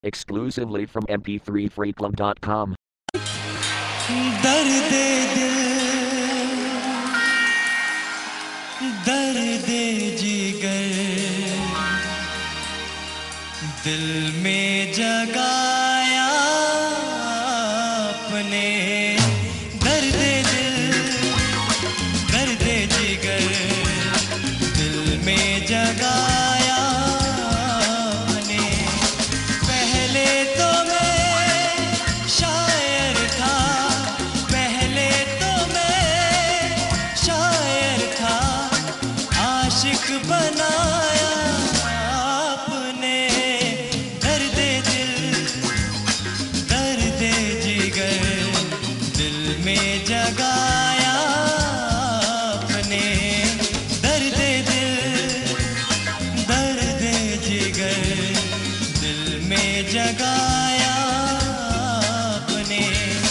Exclusively from mp3freeclub.com. दर्द दिल, दर्द जिगर दिल में जगाया अपने। दर्द दिल, दर्द जिगर दिल में जगाया अपने। पहले तो मैं शायर था, पहले तो मैं शायर था, आशिक बनाया आपने। दर्द दिल, दर्द जिगर दिल में जगाया आपने। दर्द दिल, दर्द जिगर दिल में जगाया आपने।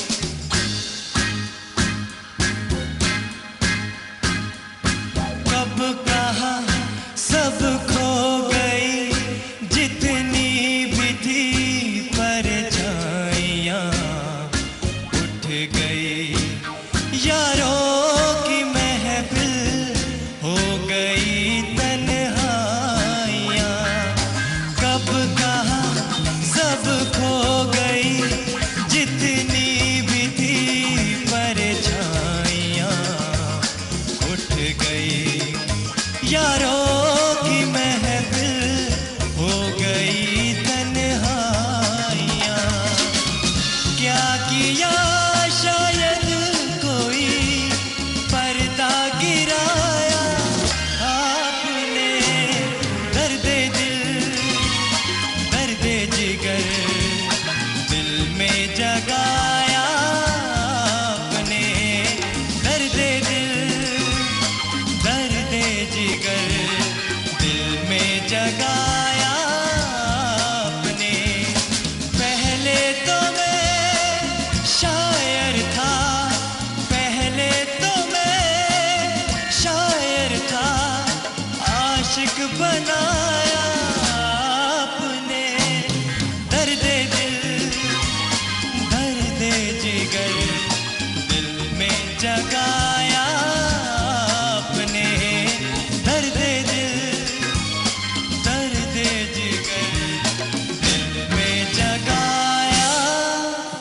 कब कहा सब खो गई, जितनी भी थी परछाइयाँ उठ गई। यारों की महफिल हो गई तन्हाइयाँ। कब कहा सब खो गई, जितनी भी थी परछाइयाँ उठ गई। यारों की महफिल हो गई तन्हाइयाँ। क्या किया शायद कोई पर्दा गिराया आपने। दर्द दिल, दर्द जिगर दिल में जगाया आपने। दर्द दिल, दर्द जिगर दिल में जगाया आपने। पहले तो मैं शायर था, पहले तो मैं शायर था, आशिक बनाया आपने। दर्द दिल, दर्द जिगर दिल में जगाया आपने। दर्द दिल, दर्द जिगर दिल में जगाया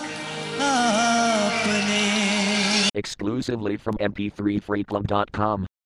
आपने। Exclusively from mp3freeclub.com.